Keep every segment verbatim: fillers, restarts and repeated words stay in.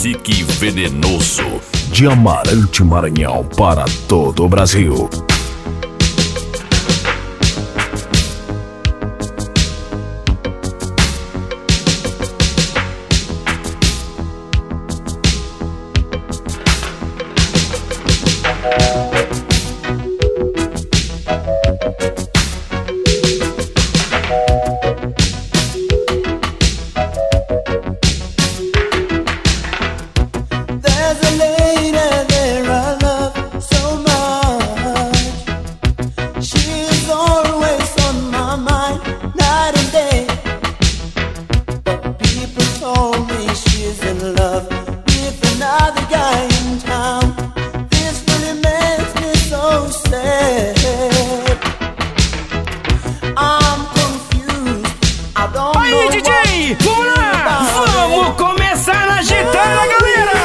Cacique Venenoso, de Amarante, Maranhão, para todo o Brasil. Aí, D J, vamos lá! Vamos começar a agitar a galera!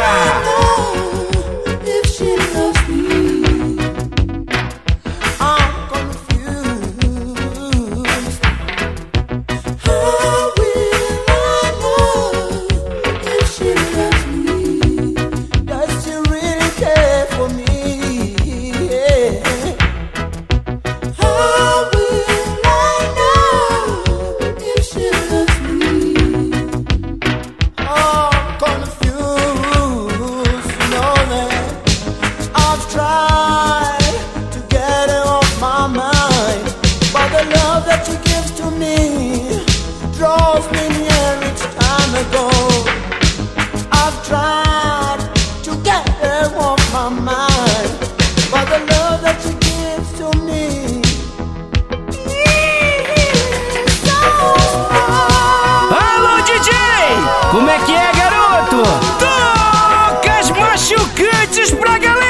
Como é que é, garoto? Tocas machucantes pra galera!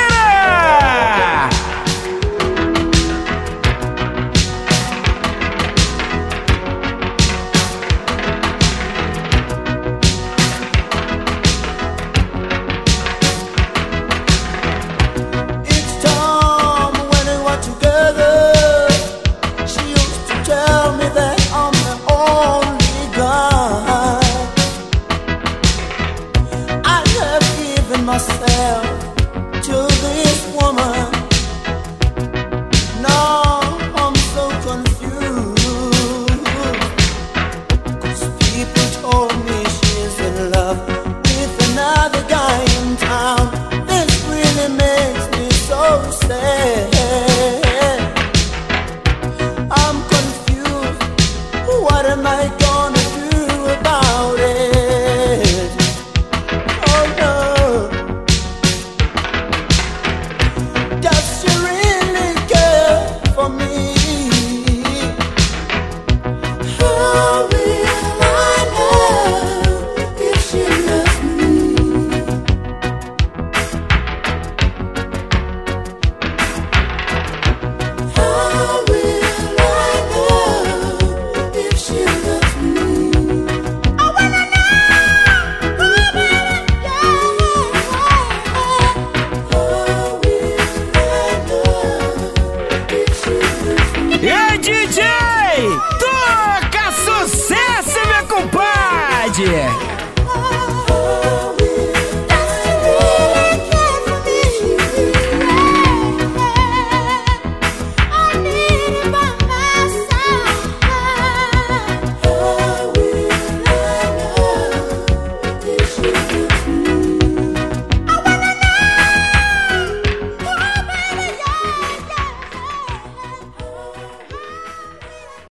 Myself to this woman. Now I'm so confused, 'cause people told me she's in love with another guy in town. This really makes me so sad. I'm confused. What am I gonna do about it? Oh no. Ei, D J!